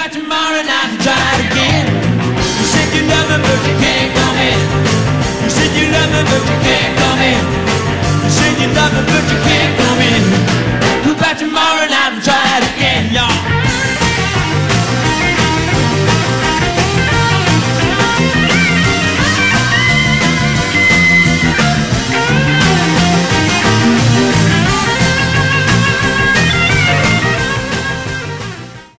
back tomorrow night and try it again. You said you love me, but you can't come in. You said you love me, but you can't come in. You said you love me, but you can't come in. Go back tomorrow night and try it again, y'all.